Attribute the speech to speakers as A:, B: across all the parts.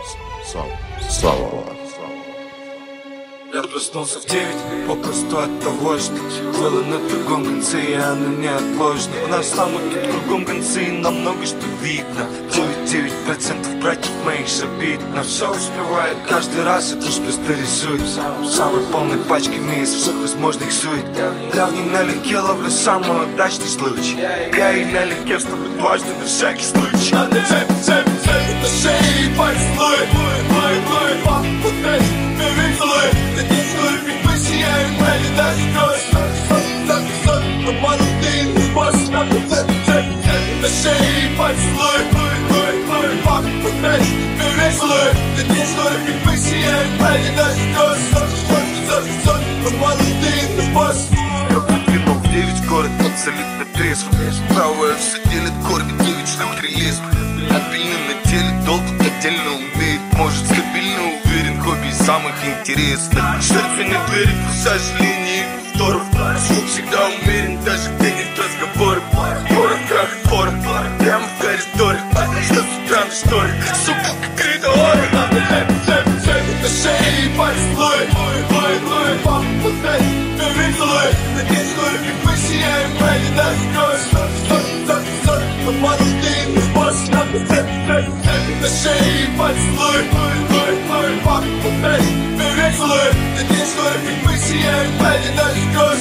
A: Слава.
B: Я проснулся в 9, попросту от того, что было на другом конце, и оно неотложно. У нас там и тут кругом концы, и нам много что видно. 99% братьев моих забит, но все успевает каждый раз, это ж просто рисует. Самой полной пачками из всех возможных сует. Я в ней налегке ловлю самый удачный случай. Я и налегке ставлю дважды на всякий случай. Надо цепь на шее, поцелуй. Мой папа, перецелуй. Надеюсь, что любить мы сияем, или даже кровь. Обманут ты, не босс. Надо цепь на шее, поцелуй. Мой папа, перецелуй. Надеюсь, что любить мы сияем, или даже кровь. Обманут ты, не босс. Я выдвинул в 9 город абсолютно трезв. Правая все делит, кормит 9 шлюх реализм. Обильно на теле, долг отдельно умеет. Может стабильно уверен, хобби самых интересных. Сердце не верит в сожаление и второв. Звук всегда умерен, даже где нет разговоров. Порох, крах, порох, прямо в коридоре. Что с утра на шторе, сука, как коридор. Цепь на шее, поцелуй. Мой папа, перецелуй. Надеюсь, что любит мы сияем, или даже кровь. Обманут ты, не босс. Цепь на шее, поцелуй. Мой папа, перецелуй. Надеюсь, что любит мы сияем, или даже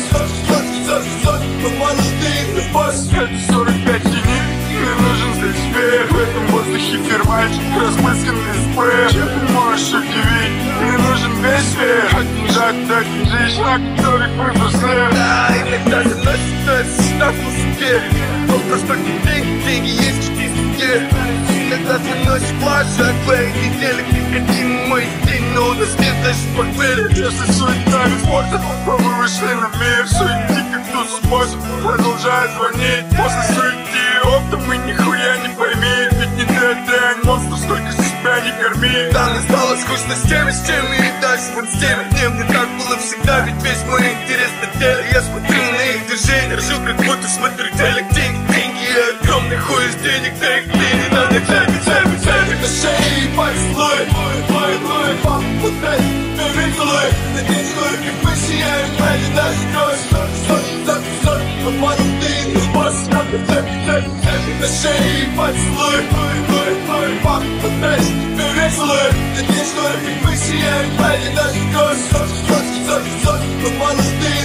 B: кровь. Обманут ты, не босс. Это 45 единиц, мне нужен здесь вверх. В этом воздухе фермачик, распысканный спрей. Чем ты можешь удивить? Мне нужен весь вверх. От деньжат до деньжищ, на которых выбор след. Да, иногда заносит состав на себе. Он простой деньги есть в чистке. Иногда заносит плажа, твои недели. Один мой день, но у нас нет даже портфеля. Если суета без спорта, мы вышли на мир. Суети как тут способ, продолжает звонить. После суети оптом и нихуя не пойми. Ведь не ты, дрянь, монстр, сколько себя не корми. Да, мне стало скучно с теми, и дальше вот с теми. Мне так было всегда, ведь весь мой интерес на теле. Я смотрю на их движения, ржу, как будто смотрю телек. Деньги, огромный хуй из денег, да их не надо. Цепь на шее, поцелуй. Мой папа, перецелуй. Надеюсь, что любит мы сияем, или даже кровь. Обманут ты, не босс. Цепь на шее, поцелуй. Мой папа, перецелуй. Надеюсь, что любит мы сияем, или даже кровь. Обманут ты.